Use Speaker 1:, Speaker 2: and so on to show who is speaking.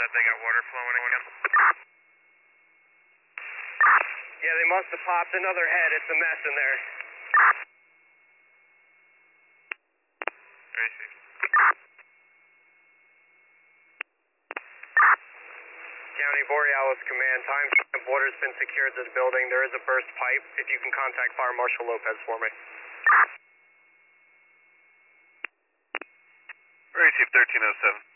Speaker 1: they got water flowing again. Yeah, they must have popped another head. It's a mess in there. Very safe. County Borealis Command, time stamp water's been secured to the building. There is a burst pipe. If you can contact Fire Marshal Lopez for me.
Speaker 2: Very safe, 1307.